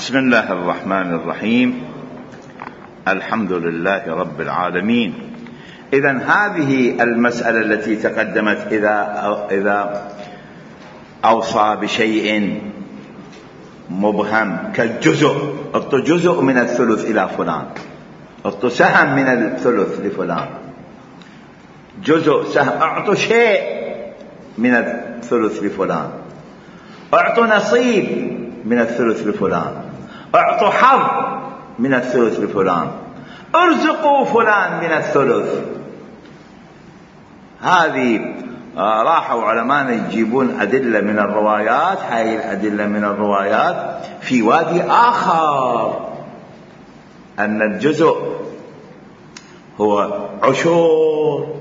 بسم الله الرحمن الرحيم. الحمد لله رب العالمين. إذن هذه المسألة التي تقدمت إذا أوصى بشيء مبهم كالجزء، أعطوا جزء من الثلث إلى فلان، أعطوا سهم من الثلث لفلان، جزء سهم، أعطوا شيء من الثلث لفلان، أعطوا نصيب من الثلث لفلان، أعطوا حظ من الثلث لفلان، ارزقوا فلان من الثلث. هذه راحوا علماء يجيبون أدلة من الروايات، هاي الأدلة من الروايات في وادي آخر، أن الجزء هو عشور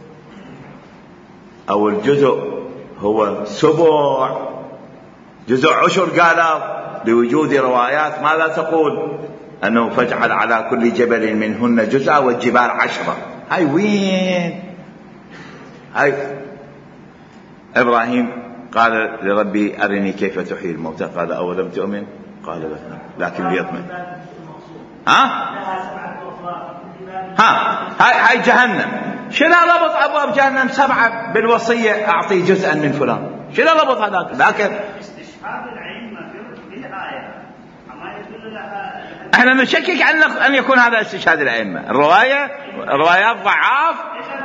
أو الجزء هو سبع، جزء عشر قالوا لوجود روايات ماذا تقول؟ أنه فاجعل على كل جبل منهن جزءا والجبال 10. هاي وين؟ هاي إبراهيم قال لربي أرني كيف تحيي الموتى، قال أولم تؤمن؟ قال لا لكن ليطمئن. هاي جهنم. شنو ربط أبواب جهنم 7 بالوصية أعطي جزءا من فلان؟ شنو ربط هذاك؟ لكن احنا نشكك أن يكون هذا استشهاد الأئمة. الروايات ضعاف.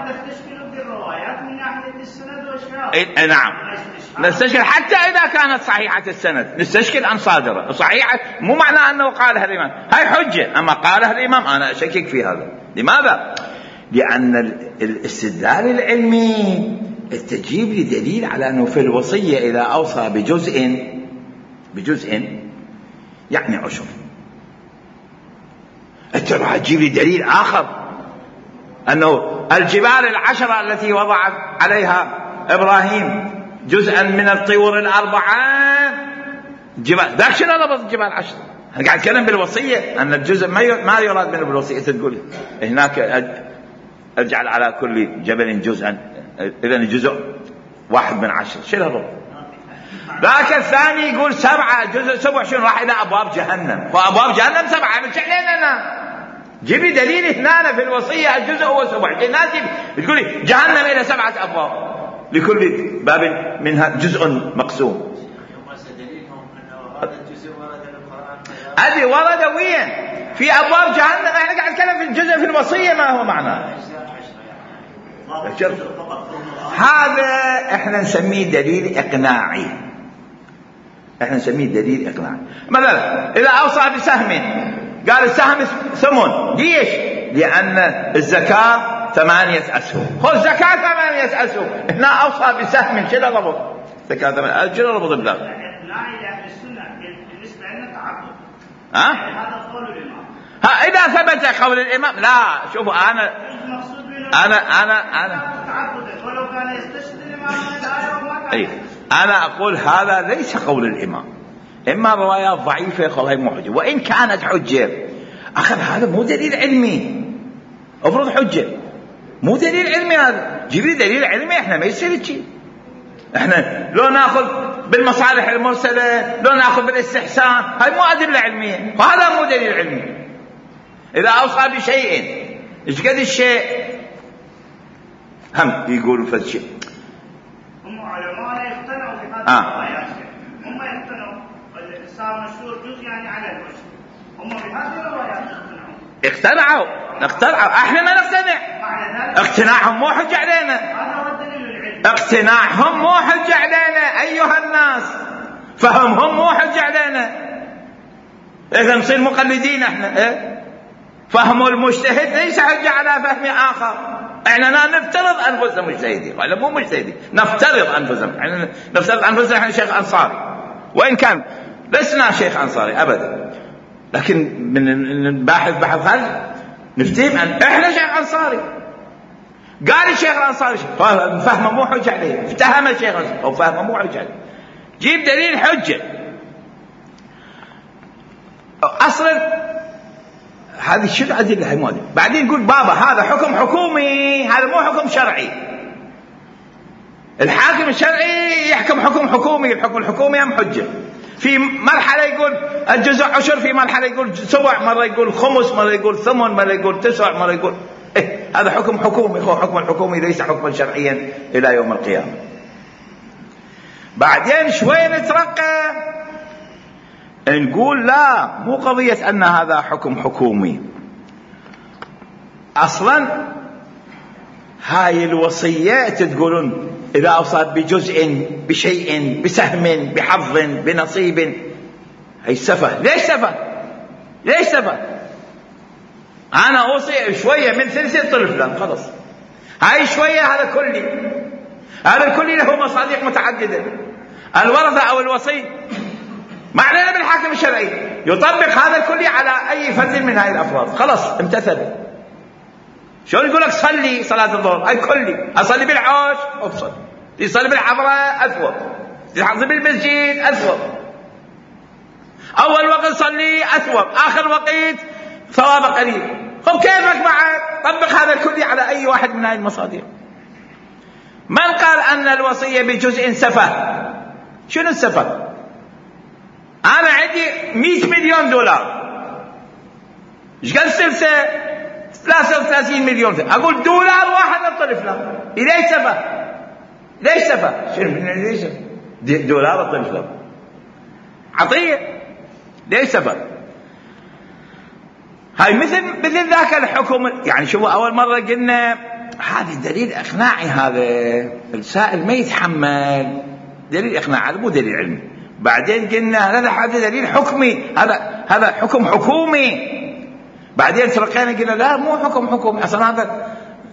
نعم نستشكل حتى إذا كانت صحيحة السند، نستشكل عن صادرة صحيحة، مو معنى أنه قالها الإمام هاي حجة، أما قالها الإمام أنا أشكك في هذا. لماذا؟ لأن الاستدلال العلمي تجيب لي دليل على أنه في الوصية إذا أوصى بجزء يعني 10، أنت راح تجيب لي دليل آخر أنه الجبال 10 التي وضعت عليها إبراهيم جزءا من الطيور 4 جبال، ذاك شنو ربط الجبال 10؟ أنا قاعد أتكلم بالوصية أن الجزء ما يراد منه بالوصية. تقول هناك أجعل على كل جبل جزءا، إذن الجزء 1 من 10، شنو ربط؟ ذاك الثاني يقول 7 جزء 7 شنو؟ راح إلى أبواب جهنم، وأبواب جهنم 7 مش علينا. جيب لي دليل هنا في الوصية الجزء هو 7. الناس بتقول لي جهنم إلى 7 أبواب، لكل باب منها جزء مقسوم. هذه ورد وين؟ في أبواب جهنم. احنا قاعد نتكلم في الجزء في الوصية ما هو معناه. هذا احنا نسميه دليل إقناعي. مثلا إذا أوصى بسهم قال السهم ثمن، ليش؟ لأن الزكاة 8 أسهم، خذ زكاة 8 أسهم. هنا أوصى بسهم، شنو ربط؟ زكاة 8 شنو ربط بلا؟ بالنسبة لنا تعبد. هذا قول الإمام. إذا ثبت قول الإمام، لا شوفوا أنا ولو كان يستشهد الإمام الآية أنا أقول هذا ليس قول الإمام، إما روايات ضعيفة خلاص مو حجة، وإن كانت حجة أخذ هذا مو دليل علمي. أفرض حجة مو دليل علمي، هذا جيب لي دليل علمي. إحنا ما يصير شيء، إحنا لو نأخذ بالمصالح المرسلة، لو نأخذ بالاستحسان، هاي مو أدلة علمية، وهذا مو دليل علمي. إذا أوصى بشيء إيش قد الشيء هم يقولوا فد شيء. هم علماء يقتنعوا بهذا الروايات، هم يقتنعوا صار مشهور جزء يعني على الوجه، هم بهذه الروايات اقتنعوا. احنا ما نقتنع. اقتناعهم مو حجة علينا. هذا هو الدليل العلمي. اقتناعهم مو حجة علينا أيها الناس، فهمهم مو حجة علينا. إذا نصير مقلدين احنا. فهم المجتهد ليس حجة على فهم آخر. احنا نفترض أنفسنا مجتهدين، ولا مو مجتهدين، نفترض أنفسنا. احنا شيخ أنصاري، وإن كان لسنا شيخ أنصاري أبدا، لكن من بحث هل نفتهم أن إحنا شيخ أنصاري. قال الشيخ الأنصاري فهمه مو حجة عليه، افتهم الشيخ الأنصاري أو فهمه مو حجة عليه. جيب دليل حجة. أصلا هذه شو الأدلة هاي؟ بعدين يقول بابا هذا حكم حكومي، هذا مو حكم شرعي. الحاكم الشرعي يحكم حكم حكومي، الحكم الحكومي أم حجة. في مرحلة يقول الجزء عشر، في مرحلة يقول سبع، مرة يقول خمس، مرة يقول ثمن، مرة يقول تسع، مرة يقول هذا حكم حكومي. هو حكم الحكومي ليس حكما شرعيا إلى يوم القيامة. بعدين شوية نترقى نقول لا، مو قضية أن هذا حكم حكومي. أصلا هاي الوصية تقولون إذا أوصى بجزء، بشيء، بسهم، بحظ، بنصيب، هي سفه. ليش سفه؟ ليش سفه؟ أنا أوصي شوية من ثلث طرف، خلاص هاي شوية، هذا كلي، هذا الكلي له مصادق متعددة. الورثة أو الوصي ما علينا بالحاكم الشرعي يطبق هذا الكلي على أي فرد من هاي الأفراد، خلاص امتثل. شلون يقول لك صلي صلاة الظهر؟ أي كلي، أصلي بالعوش أفصل، يصلي بالحضرة أثوب، يصلي بالمسجد أثوب، أول وقت صلي أثوب، آخر وقت ثواب قليل. خب كيفك بعد؟ طبق هذا الكلي على أي واحد من هاي المصادر. من قال أن الوصية بجزء سفه؟ شنو السفه؟ أنا عندي 100 مليون دولار، إيش قد سلسة؟ 33 مليون. أقول دولار واحد أطلف له، ليش سفه؟ ليش سفه؟ شنو ليش سفه؟ دولار أطلف له عطية، ليش سفه؟ هاي مثل ذاك الحكم. يعني شوفوا أول مرة قلنا هذا دليل إقناعي، هذا السائل ما يتحمل دليل إقناعي، هذا مو دليل علمي. بعدين قلنا هذا دليل حكمي، هذا حكم حكومي. بعدين ترقينا قلنا لا، مو حكم حكومي، أصلا هذا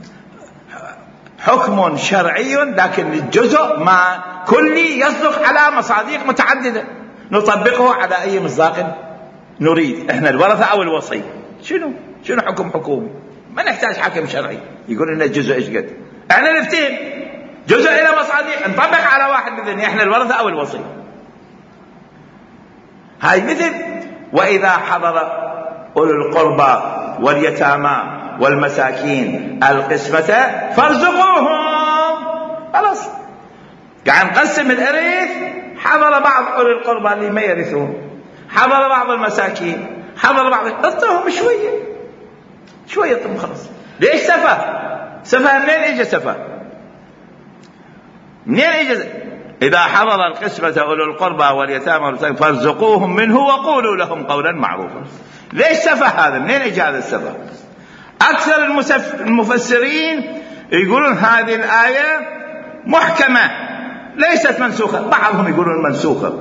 حكم شرعي لكن الجزء ما كلي يصدق على مصادق متعددة، نطبقه على أي مصداق نريد احنا، الورثة أو الوصي. شنو حكم حكومي؟ ما نحتاج حاكم شرعي يقول لنا الجزء ايش قد، احنا نفتهم جزء الى مصادق نطبق على واحد مثلنا احنا الورثة او الوصي. هاي مثل واذا حضر اولو القربى واليتامى والمساكين القسمة فارزقوهم. خلاص قاعد نقسم الارث، حضر بعض اولو القربى اللي ما يرثون، حضر بعض المساكين، حضر بعض، اعطوهم شوية طب خلاص. ليش سفه؟ سفه منين اجى سفه؟ منين اجى؟ إذا حضر القسمة أولو القربى واليتامى والمساكين فارزقوهم منه وقولوا لهم قولا معروفا. ليش سفه هذا؟ منين اجى هذا السفه؟ أكثر المفسرين يقولون هذه الآية محكمة ليست منسوخة، بعضهم يقولون منسوخة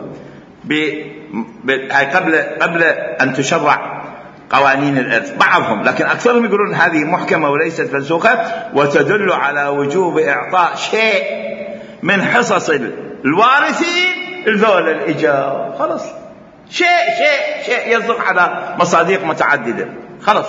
قبل أن تشرع قوانين الإرث، بعضهم، لكن أكثرهم يقولون هذه محكمة وليست منسوخة، وتدل على وجوب إعطاء شيء من حصص الوارثين الذول الإيجار. خلاص شيء يصدق على مصادق متعددة. خلاص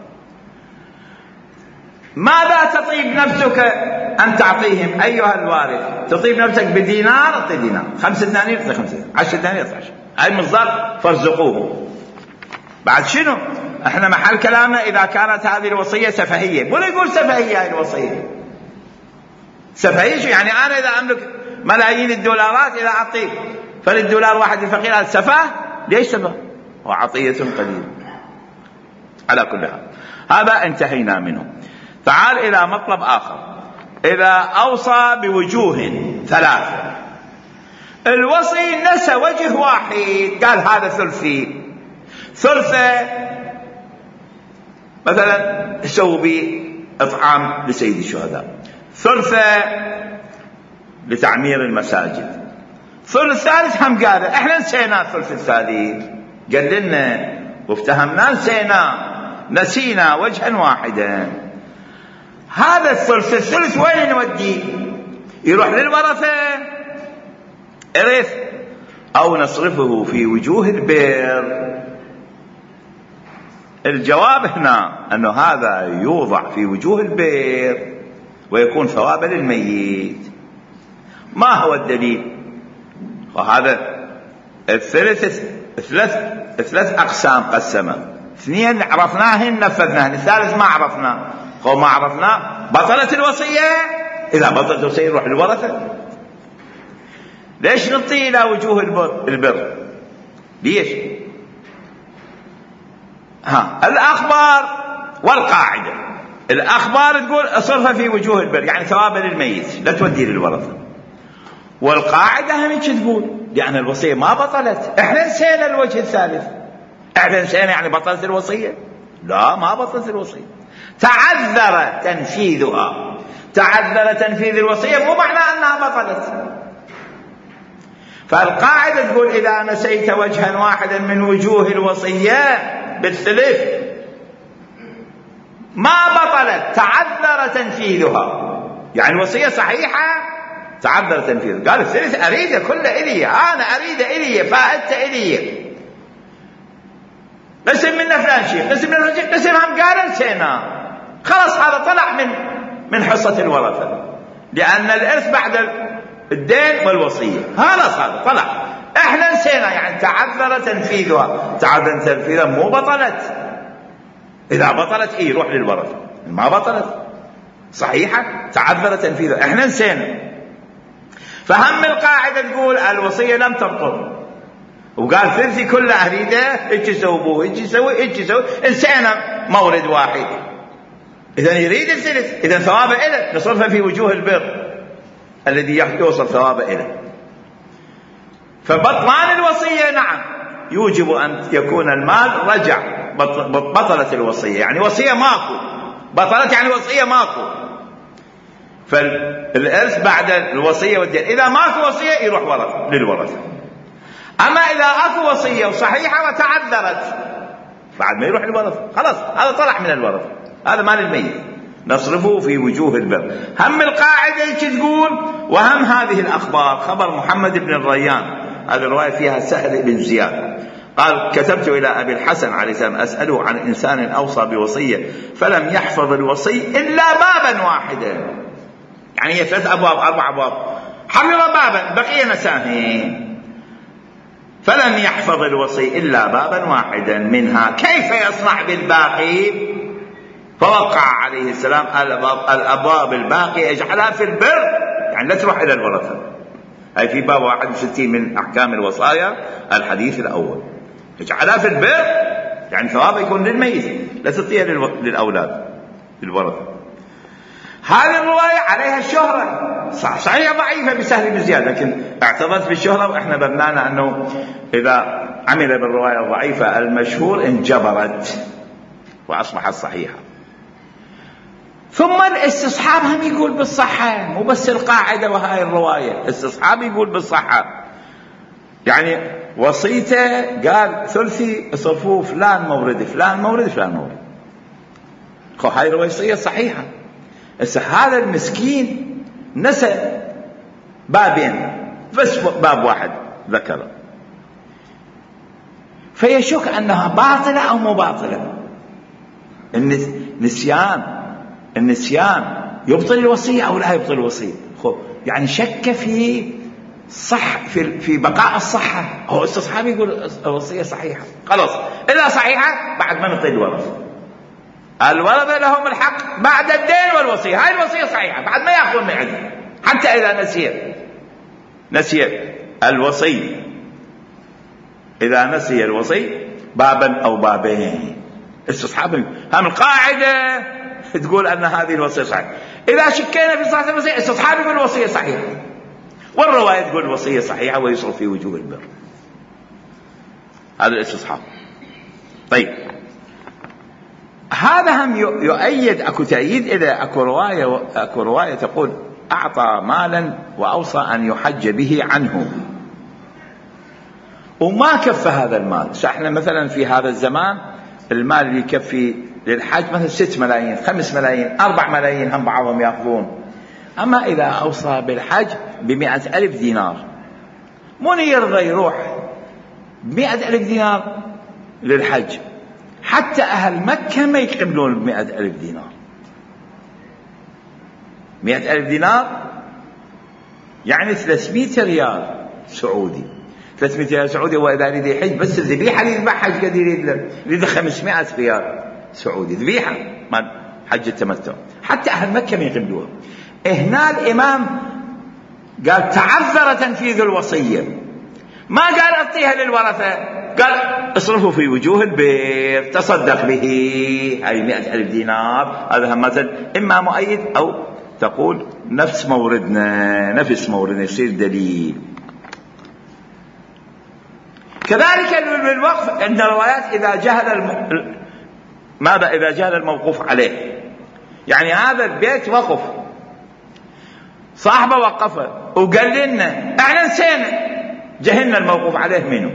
ماذا تطيب نفسك أن تعطيهم أيها الوارث؟ تطيب نفسك بدينار أعطي دينار، 5 دنانير أعطي 5، 10 دنانير أعطي 10. هاي مصداق فارزقوهم. بعد شنو؟ احنا محل كلامنا إذا كانت هذه الوصية سفهية. ولا يقول سفهية هاي الوصية؟ سفهية شو يعني؟ أنا إذا أملك ملايين الدولارات إذا أعطي فللدولار واحد الفقير، هذا سفه؟ ليش سفه؟ وعطية قليلة. على كل حال هذا انتهينا منه. تعال إلى مطلب آخر. إذا أوصى بوجوه 3، الوصي نسى وجه واحد، قال هذا ثلثي، ثلثة مثلا سووا بي إطعام لسيد الشهداء، ثلثة لتعمير المساجد، ثلث ثالث هم قال احنا نسينا الثلث الثالث، قال لنا وافتهمنا نسينا وجها واحدا. هذا الثلث وين نوديه؟ يروح للورثة إرث أو نصرفه في وجوه البر؟ الجواب هنا أنه هذا يوضع في وجوه البر ويكون ثوابا للميت. ما هو الدليل؟ وهذا ثلاث أقسام قسمه، 2 عرفناهن نفذناهن، الثالث ما عرفناه. ما عرفناه بطلت الوصية. إذا بطلت الوصية يروح الورثة. ليش نطي إلى وجوه البر؟ ليش؟ الأخبار والقاعدة. الأخبار تقول اصرفها في وجوه البر، يعني ثوابا للميت لا تودي للورثة. والقاعدة هم تقول لأن الوصية ما بطلت. احنا نسينا الوجه الثالث، احنا نسينا يعني بطلت الوصية؟ لا، ما بطلت الوصية، تعذر تنفيذها. تعذر تنفيذ الوصية مو معنى أنها بطلت. فالقاعدة تقول إذا نسيت وجها واحدا من وجوه الوصية بالثلث ما بطلت، تعذر تنفيذها. يعني الوصية صحيحة تعذر تنفيذها. قال الثلث أريده كله إلي، أنا أريده إلي، فائدته إلي. قسم منا فلان شيء، قسم منا فلان شيء، قسم هم قال نسينا، خلاص هذا طلع من حصة الورثة، لأن الإرث بعد الدين والوصية، خلاص هذا طلع، احنا نسينا. يعني تعذر تنفيذها. تعذر تنفيذها مو بطلت. إذا بطلت يروح للورثة، ما بطلت صحيحة تعذر تنفيذها، احنا نسينا. فهم القاعدة تقول الوصية لم تبطل، وقال ثلثي كله أريده، ايش يسوي ابوه، ايش يسوي، نسينا مورد واحد. إذا يريد الثلث، إذا ثوابه إله، نصرفها في وجوه البر الذي يوصل ثوابه إله. فبطلان الوصية نعم يوجب أن يكون المال رجع، بطلت الوصية، يعني وصية ماكو، بطلت يعني وصية ماكو. فالإرث بعد الوصية والدين، إذا ماكو وصية يروح للورثة. أما إذا أكو وصية وصحيحة وتعذرت بعد ما يروح للورثة، خلاص هذا طلع من الورثة، هذا مال الميت نصرفه في وجوه البر. هم القاعدة تقول وهم هذه الأخبار. خبر محمد بن الريان، هذه الرواية فيها سهل بن زياد قال كتبت إلى أبي الحسن عليه السلام أسأله عن إنسان أوصى بوصية فلم يحفظ الوصي إلا بابا واحدا، يعني هي 3 أبواب 4 أبواب، حفظ بابا بقي نساه، فلم يحفظ الوصي إلا بابا واحدا منها، كيف يصنع بالباقي؟ فوقع عليه السلام الأبواب الباقية يجعلها في البر، يعني لا تروح إلى الورثة. هاي في باب 61 من أحكام الوصايا الحديث الأول، يجعلها في البر يعني ثواب يكون للميت، لا تعطيها للأولاد للورثة. هذه الرواية عليها الشهرة، صحيح ضعيفة بسهل بزيادة، لكن اعتبرت بالشهرة، وإحنا بنانا أنه إذا عمل بالرواية الضعيفة المشهور انجبرت وأصبحت صحيحة. ثم الاستصحاب هم يقول بالصحة، مو بس القاعدة وهاي الرواية، الاستصحاب يقول بالصحة. يعني وصيته قال ثلثي اصرفوه فلان مورد فلان مورد فلان مورد، هاي الوصية صحيحة. هذا المسكين نسى بابين بس باب واحد ذكره، فيشك أنها باطلة أو مو باطلة. النسيان يبطل الوصية أو لا يبطل الوصية، يعني شك في في بقاء الصحة. هو استصحاب يقول الوصية صحيحة، خلاص إذا صحيحة بعد ما نعطي الورثة لهم الحق بعد الدين والوصية. هاي الوصية صحيحة بعد ما يأخذون من عندهم، حتى إذا نسي الوصي، إذا نسي الوصي بابا أو بابين استصحاب. هم القاعدة تقول أن هذه الوصية صحيحة. إذا شكينا في صحة الوصية استصحاب يقول الوصية صحيحة، والرواية تقول الوصية صحيحة ويصرف في وجوه البر. هذا الاستصحاب. طيب هذا هم يؤيد، اكو تأييد إذا اكو رواية تقول أعطى مالا وأوصى أن يحج به عنه وما كفى هذا المال. احنا مثلا في هذا الزمان المال اللي يكفي للحج مثلا 6 ملايين 5 ملايين 4 ملايين هم بعضهم يأخذون. أما إذا أوصى بالحج ب100,000 دينار، من يرضى يروح 100,000 دينار للحج؟ حتى أهل مكة ما يقبلون 100,000 دينار. 100,000 دينار يعني 300 ريال سعودي. 300 ريال سعودي، وإذا يريد يحج بس الذبيحة اللي يذبحها قد يريد 500 ريال سعودي ذبيحة ما حج التمتع. حتى أهل مكة ما يقبلوها. هنا الإمام قال تعذر تنفيذ الوصية، ما قال أعطيها للورثة، قال اصرفوا في وجوه البير، تصدق به، هاي 100,000 دينار. هذا مثل إما مؤيد أو تقول نفس موردنا يصير دليل. كذلك بالوقف عند الروايات إذا جهل ماذا؟ إذا جهل الموقوف عليه، يعني هذا البيت وقف، صاحبه وقفه وقال لنا احنا نسينا، جهلنا الموقوف عليه منه.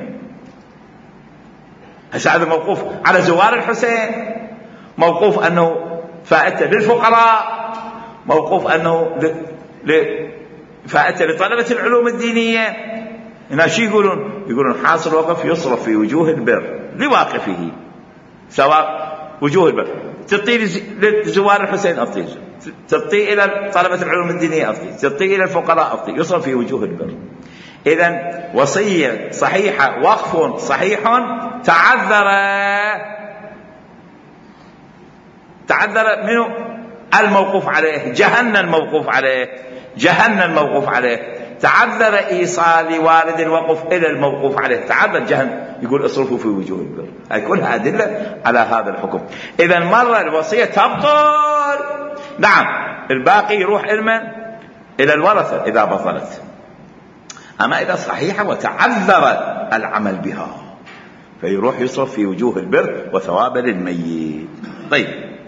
هذا موقوف على زوار الحسين، موقوف أنه فائدة للفقراء، موقوف أنه فائدة لطلبة العلوم الدينية. هنا شو يقولون حاصل وقف يصرف في وجوه البر لواقفه، سواء وجوه البر تعطي لزوار الحسين أعطي، تعطي إلى طلبة العلوم الدينية أعطي، تعطي إلى الفقراء أعطي، يصرف في وجوه البر. إذن وصية صحيحة، وقف صحيح، تعذر منه الموقوف عليه، جهلنا الموقوف عليه، تعذر إيصال وارد الوقف إلى الموقوف عليه، تعذر جهل، يقول اصرفوا في وجوه البر. هاي كلها أدلة على هذا الحكم. إذا مرة الوصية تبطل، نعم، الباقي يروح إلى الورثة إذا بطلت. أما إذا صحيحة وتعذر العمل بها فيروح يصرف في وجوه البر وثواب للميت. طيب،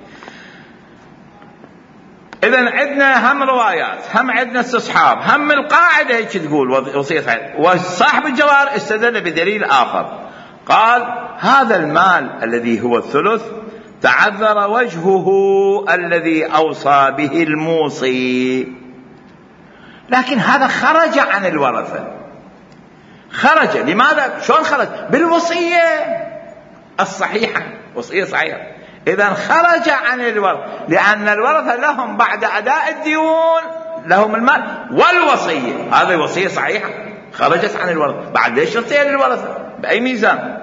إذن عندنا هم روايات، هم عندنا استصحاب، هم القاعدة هيك تقول وصية صحيحة. وصاحب الجوار استدل بدليل آخر، قال هذا المال الذي هو الثلث تعذر وجهه الذي أوصى به الموصي، لكن هذا خرج عن الورثة. خرج لماذا؟ شلون خرج؟ بالوصية الصحيحة، وصية صحيحة. إذن خرج عن الورثة، لأن الورثة لهم بعد أداء الديون لهم المال والوصية. هذه وصية صحيحة خرجت عن الورثة، بعد ليش تعطيها للورثة؟ بأي ميزان؟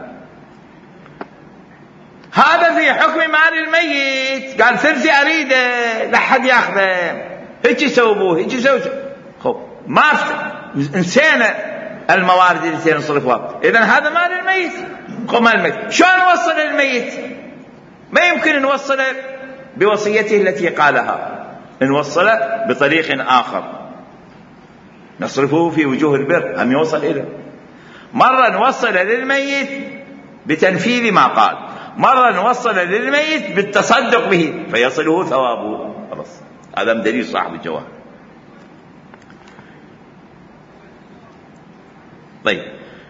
هذا في حكم مال الميت، قال ثلثي أريده لحد ياخذه، هيك يسوي هيك يسوي. خب ما نسينا الموارد اللي نصرفها. إذن هذا مال الميت، مال الميت شلون نوصل الميت؟ ما يمكن نوصله بوصيته التي قالها، نوصله بطريق آخر، نصرفه في وجوه البر هم يوصل إليه. مرة نوصل للميت بتنفيذ ما قال، مرة نوصل للميت بالتصدق به فيصله ثوابه. خلاص، هذا دليل صاحب الجواب. طيب،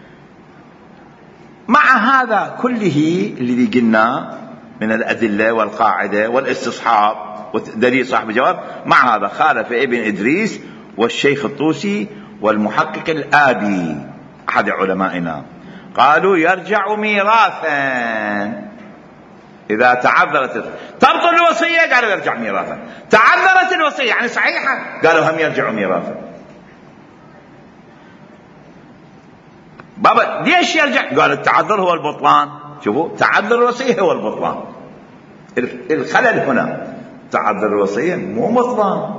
مع هذا كله اللي قلنا من الأدلة والقاعدة والاستصحاب ودليل صاحب الجواب، مع هذا خالف ابن إدريس والشيخ الطوسي والمحقق الآبي أحد علمائنا، قالوا يرجع ميراثا إذا تعذرت. تبطل الوصية قالوا يرجع ميراثا، تعذرت الوصية يعني صحيحة قالوا هم يرجعوا ميراثا. بابا ليش يرجع؟ قال التعذر هو البطلان. شوفوا، تعذر الوصية هو البطلان. الخلل هنا تعذر الوصية مو بطلان.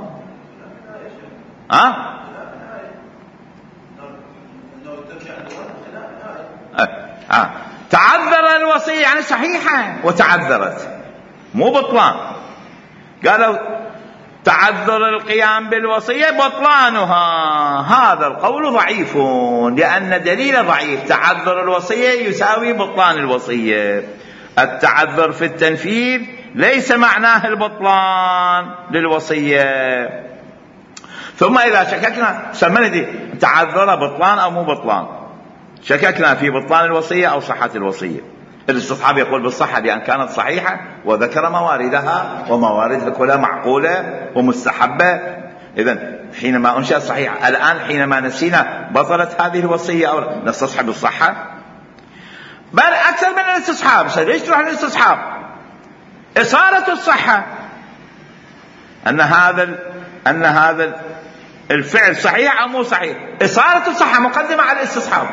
تعذر الوصية يعني صحيحة وتعذرت مو بطلان. قالوا تعذر القيام بالوصية بطلانها، هذا القول ضعيف لأن دليل ضعيف. تعذر الوصية يساوي بطلان الوصية، التعذر في التنفيذ ليس معناه البطلان للوصية. ثم إذا شككنا سمنا دي تعذر بطلان أو مو بطلان، شككنا في بطلان الوصية أو صحة الوصية. الاستصحاب يقول بالصحة لأن كانت صحيحة وذكر مواردها، ومواردها كلها معقولة ومستحبة. إذن حينما أنشأت صحيحة، الآن حينما نسينا بطلت هذه الوصية أو نستصحب الصحة، بل أكثر من الاستصحاب. ليش تروح للاستصحاب؟ إصالة الصحة، أن هذا الفعل صحيح أو مو صحيح. إصالة الصحة مقدمة على الاستصحاب.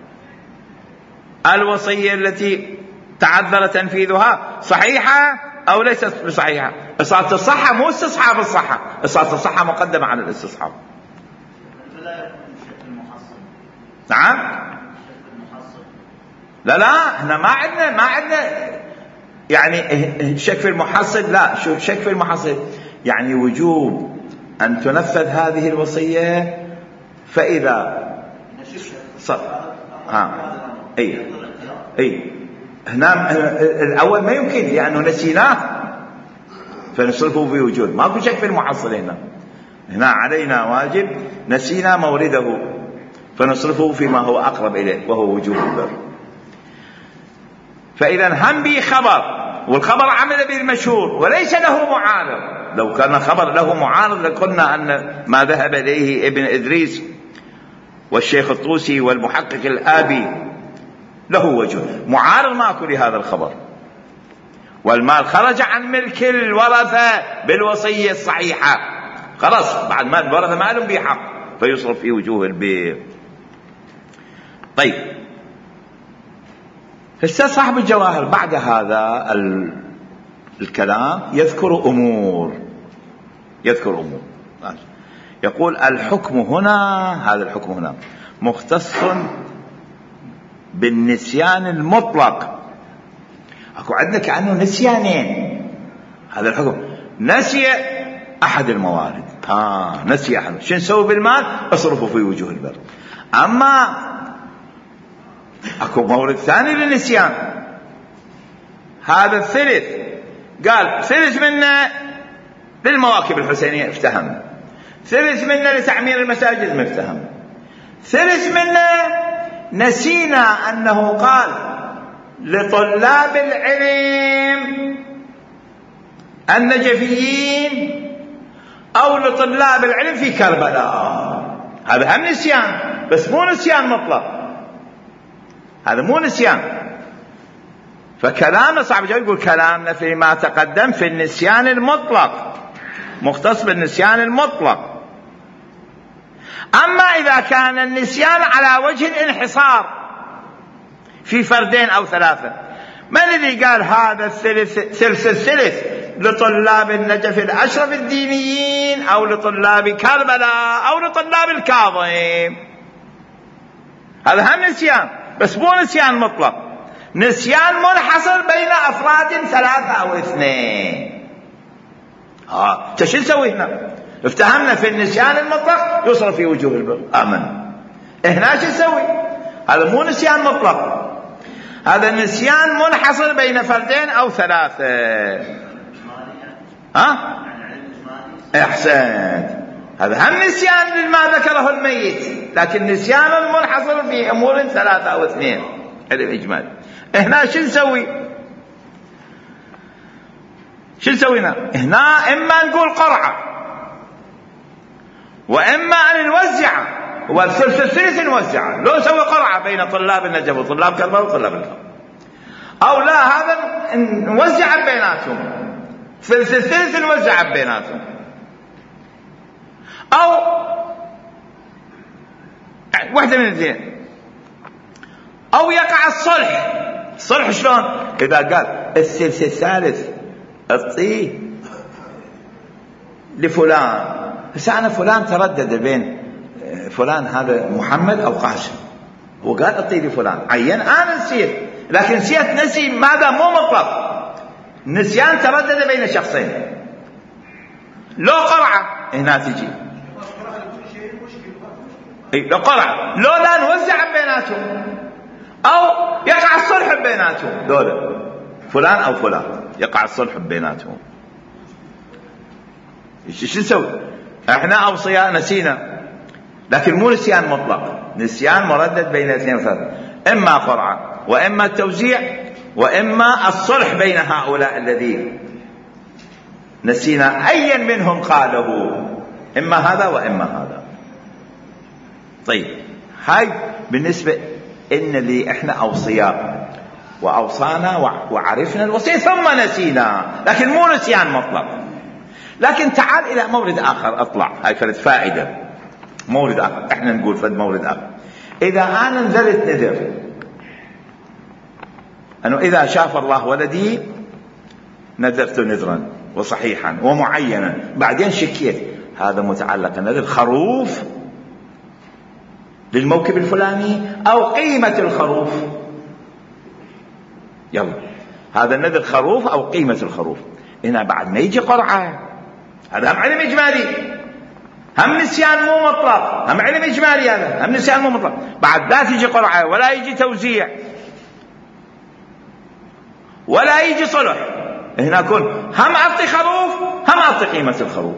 الوصية التي تعذر تنفيذها صحيحة أو ليست بصحيحة؟ إصالة الصحة مو استصحاب الصحة، إصالة الصحة مقدمة على الاستصحاب. نعم، لا احنا ما عندنا يعني شك في المحصل. لا، شو شك في المحصل؟ يعني وجوب أن تنفذ هذه الوصية. فإذا هنا الأول ما يمكن لأنه نسيناه فنصرفه في وجود، ما في شك في المحصل. هنا علينا واجب نسينا مورده فنصرفه فيما هو أقرب إليه وهو وجوب البر. فإذا هم به خبر، والخبر عمل بالمشهور وليس له معارض. لو كان خبر له معارض لقلنا أن ما ذهب إليه ابن إدريس والشيخ الطوسي والمحقق الآبي له وجه. معارض ماكو لهذا الخبر. والمال خرج عن ملك الورثة بالوصية الصحيحة، خلاص بعد ما الورثة ما لهم به حق فيصرف في وجوه البيع. طيب، هسه صاحب الجواهر بعد هذا الكلام يذكر أمور. يقول الحكم هنا، هذا الحكم هنا مختص بالنسيان المطلق. اكو عندنا كأنه نسيانين. هذا الحكم نسي احد الموارد، نسي احد، شو نسوي بالمال؟ اصرفه في وجوه البر. اما اكو مورد ثاني للنسيان، هذا الثلث، قال ثلث منه للمواكب الحسينية افتهم، ثلث منه لتعمير المساجد مفتهم، ثلث منه نسينا أنه قال لطلاب العلم النجفيين أو لطلاب العلم في كربلاء. هذا هم نسيان، بس مو نسيان مطلق، هذا مو نسيان. فكلامنا صعب جدا، يقول كلامنا فيما تقدم في النسيان المطلق، مختص بالنسيان المطلق. أما إذا كان النسيان على وجه الانحصار في فردين أو ثلاثة، من الذي قال هذا الثلث لطلاب النجف الأشرف الدينيين أو لطلاب كربلاء أو لطلاب الكاظم؟ هذا هم نسيان، بس مو نسيان مطلق، نسيان منحصر بين أفراد ثلاثة أو اثنين. شو نسوي هنا؟ افتهمنا في النسيان المطلق يصرف في وجوه البر، آمن. هنا شو نسوي؟ هذا مو نسيان مطلق، هذا نسيان منحصر بين فردين أو ثلاثة. احسنت، هذا هم نسيان لما ذكره الميت، لكن نسيان منحصر في أمور ثلاثة أو اثنين. هذا الإجمال. هنا شو نسوي؟ شو نسوينا هنا؟ إما نقول قرعة، وإما أن نوزع، هو الثلث نوزعه. لو نسوي قرعة بين طلاب النجف وطلاب كربلاء وطلاب الكربلاء، أو لا هذا نوزع بيناتهم، ثلث نوزع بيناتهم، أو واحدة من الاثنين، أو يقع الصلح. الصلح شلون؟ إذا قال الثلث الثالث اعطيه لفلان، بس أنا فلان تردد بين فلان هذا محمد أو قاسم، هو قال اعطيه لفلان عين، أنا نسيت، لكن نسي ماذا؟ مو مطلق، نسيان تردد بين شخصين. لو قرعة هنا تجي، لو قرعة، لو لا نوزع بيناتهم، أو يقع الصلح بيناتهم، دولة فلان أو فلان يقع الصلح بيناتهم. شو نسوي؟ احنا أوصياء نسينا، لكن مو نسيان مطلق، نسيان مردد بين اثنين وثلاثة، إما قرعة وإما التوزيع وإما الصلح بين هؤلاء الذين نسينا أيا منهم قاله، إما هذا وإما هذا. طيب، هاي بالنسبة إن اللي إحنا أوصياء وأوصانا وعرفنا الوصية ثم نسينا، لكن مو نسيان مطلق. لكن تعال إلى مورد آخر، أطلع هاي كانت فائدة. مورد آخر، إحنا نقول فد مورد آخر. إذا أنا نزلت نذر أنه إذا شاف الله ولدي نذرت نذرا وصحيحا ومعينا، بعدين شكيت هذا متعلق النذر خروف للموكب الفلاني أو قيمة الخروف يلا هذا النذر خروف أو قيمة الخروف. هنا بعد ما يجي قرعة، هذا هم علم إجمالي، هم نسيان مو مطلق، هم علم إجمالي، هذا هم نسيان مو مطلق. بعد لا تيجي قرعة ولا يجي توزيع ولا يجي صلح، هنا كن هم أعطي خروف هم أعطي قيمة الخروف.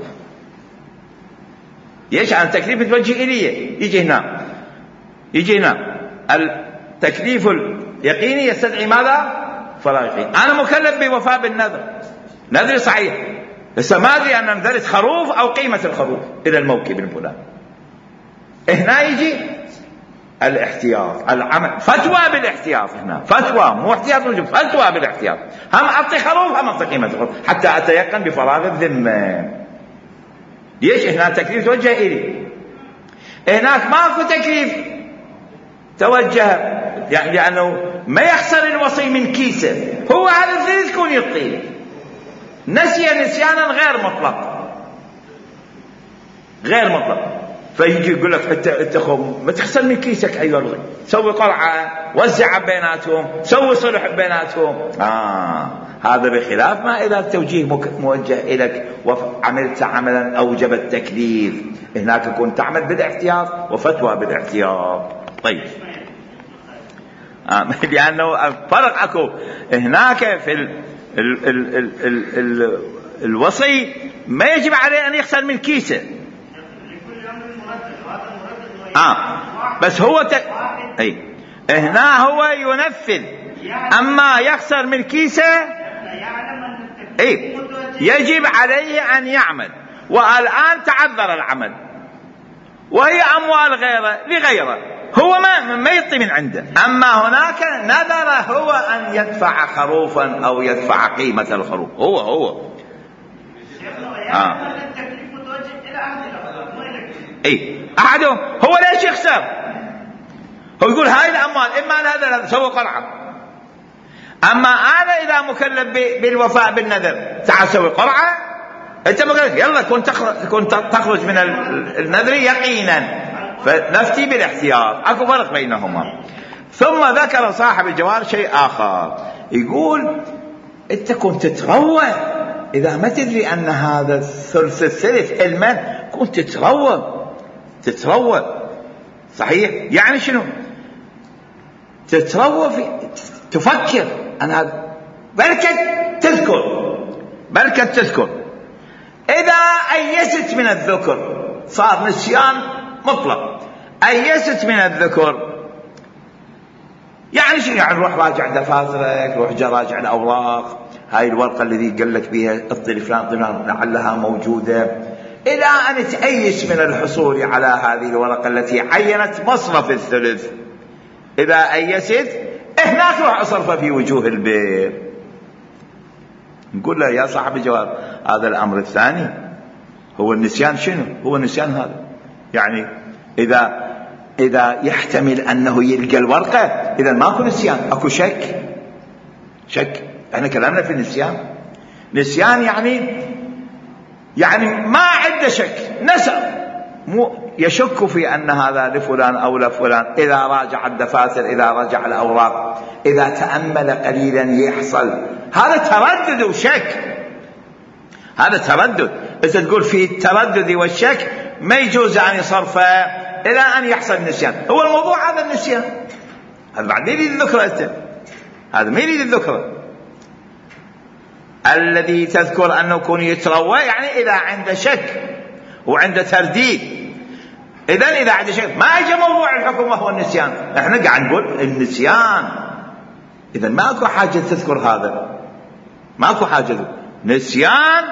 ليش؟ عن تكليف توجه إليه. يجي هنا التكليف اليقيني يستدعي ماذا؟ فراغ يقين. أنا مكلف بوفاء بالنذر، نذري صحيح، بس ما أدري أن نذرت خروف أو قيمة الخروف إلى الموكب الفلاني. هنا يجي الاحتياط، العمل، فتوى بالاحتياط. هنا فتوى، مو احتياط موجب، فتوى بالاحتياط. هم أعطي خروف هم أعطي قيمة الخروف حتى أتيقن بفراغ الذمة. ليش؟ هنا تكليف توجه إلي، هناك ماكو تكليف توجه، يعني لأنه ما يخسر الوصي من كيسه، هو هذا الثلث يكون يطيل، نسي نسيانا غير مطلق. فيجي يقول لك انت ما تخسر من كيسك ايها الغي، سوي قرعه، وزع بيناتهم، سوي صلح بيناتهم. هذا بخلاف ما اذا التوجيه موجه اليك وعملت عملا اوجب التكليف، هناك كنت تعمل بالاحتياط وفتوى بالاحتياط. طيب لانه فرق اكو هناك في الوصي ما يجب عليه ان يخسر من كيسه. بس هو هنا هو ينفذ، اما يخسر من كيسه يجب عليه ان يعمل، والان تعذر العمل وهي اموال لغيره، هو ما يعطي من عنده. اما هناك نذر هو ان يدفع خروفا او يدفع قيمة الخروف، هو احدهم هو ليش يخسر؟ هو يقول هاي الاموال اما نذر سوي قرعه، اما انا اذا مكلف بالوفاء بالنذر تعال سوي قرعه، انت مكلف يلا كنت تخرج من النذر يقينا، فنفتي بالاحتياط. اكو فرق بينهما. ثم ذكر صاحب الجوار شيء اخر، يقول انت كنت تتروى اذا ما تدري ان هذا الثلث علما، كنت تتروى صحيح. يعني شنو تتروى؟ تفكر أنا بركة تذكر إذا أيست من الذكر، صار نسيان مطلق، أيست من الذكر يعني شنو؟ يعني روح راجع دفاترك، روح راجع الأوراق، هاي الورقة الذي قال لك بها اطلي فلان لعلها موجودة، إلى أن تأيس من الحصول على هذه الورقة التي عينت مصرف الثلث. إذا أيست هناك روح أصرف في وجوه البير. نقول له يا صاحب الجواب هذا الأمر الثاني هو النسيان. شنو هو النسيان هذا؟ يعني إذا يحتمل أنه يلقى الورقة، إذا ماكو نسيان، أكو شك. احنا كلامنا في نسيان يعني ما عنده شك، نسى، مو يشك في أن هذا لفلان أو لفلان. إذا راجع الدفاتر، إذا رجع الأوراق، إذا تأمل قليلا يحصل هذا تردد وشك. هذا تردد. إذا تقول في التردد والشك ما يجوز أن يصرفه إلى أن يحصل النسيان. هو الموضوع هذا النسيان، هذا بعد ما يريد الذكرى، هذا ما يريد الذكرى. الذي تذكر أنه يكون يتروى يعني إذا عنده شك وعنده ترديد. إذا عنده شك ما يجي موضوع الحكم وهو النسيان. احنا قاعد نقول النسيان، إذا ما أكو حاجة تذكر هذا، ما أكو حاجة نسيان.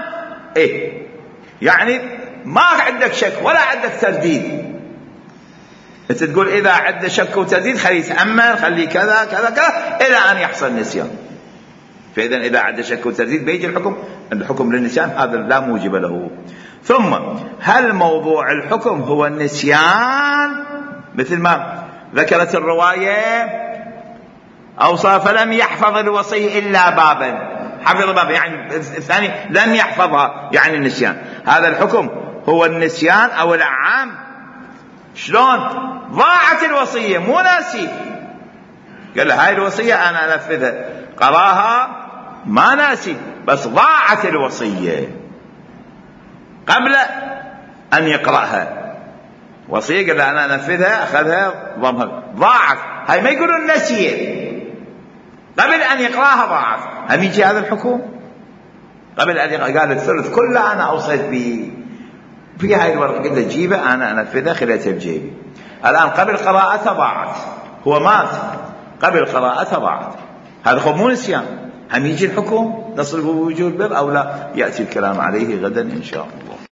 يعني ما عندك شك ولا عندك ترديد. أنت تقول إذا عنده شك وترديد خليه يتأمل، خليه كذا كذا كذا إلى أن يحصل نسيان. فإذا إذا عنده شك وترديد بيجي الحكم للنسيان، هذا لا موجب له. ثم هل موضوع الحكم هو النسيان مثل ما ذكرت الرواية؟ أوصى فلم يحفظ الوصي إلا بابا، حفظ بابا يعني الثاني لم يحفظها يعني النسيان. هذا الحكم هو النسيان أو الأعام. شلون؟ ضاعت الوصية مو ناسي، قال له هاي الوصية أنا أنفذها، قراها ما ناسي، بس ضاعت الوصية قبل أن يقرأها. وصية قال أنا أنفذها، أخذها ضمها، ضاعت. هاي ما يقولون نسيه، قبل أن يقرأها ضاعت. هم يجي هذا الحكم قبل أن قال الثلث كله أنا أوصيت به في هاي الورقة، قلت جيبه أنا أنفذها، خليتها بجيبي. الآن قبل قراءتها ضاعت، هو مات قبل قراءتها ضاعت. هذا خب مو نسيان. هم يجي الحكم نصرف بوجوه البر أو لا؟ يأتي الكلام عليه غدا إن شاء الله.